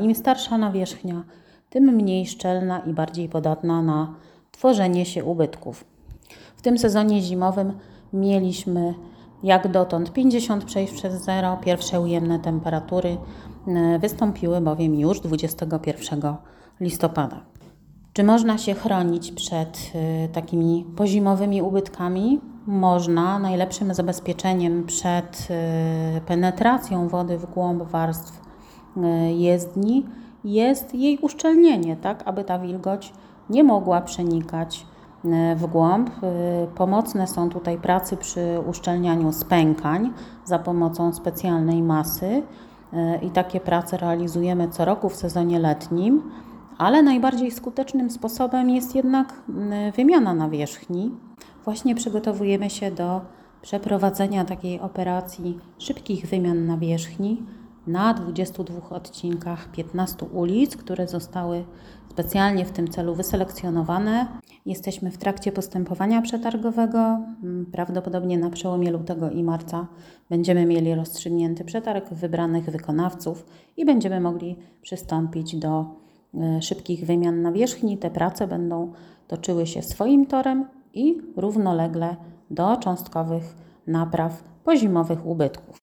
Im starsza nawierzchnia, tym mniej szczelna i bardziej podatna na tworzenie się ubytków. W tym sezonie zimowym mieliśmy jak dotąd 50 przejść przez zero. Pierwsze ujemne temperatury wystąpiły bowiem już 21 listopada. Czy można się chronić przed takimi pozimowymi ubytkami? Można. Najlepszym zabezpieczeniem przed penetracją wody w głąb warstw jezdni jest jej uszczelnienie, tak aby ta wilgoć nie mogła przenikać w głąb. Pomocne są tutaj prace przy uszczelnianiu spękań za pomocą specjalnej masy i takie prace realizujemy co roku w sezonie letnim, ale najbardziej skutecznym sposobem jest jednak wymiana nawierzchni. Właśnie przygotowujemy się do przeprowadzenia takiej operacji szybkich wymian nawierzchni na 22 odcinkach 15 ulic, które zostały specjalnie w tym celu wyselekcjonowane. Jesteśmy w trakcie postępowania przetargowego. Prawdopodobnie na przełomie lutego i marca będziemy mieli rozstrzygnięty przetarg wybranych wykonawców i będziemy mogli przystąpić do szybkich wymian nawierzchni. Te prace będą toczyły się swoim torem i równolegle do cząstkowych napraw pozimowych ubytków.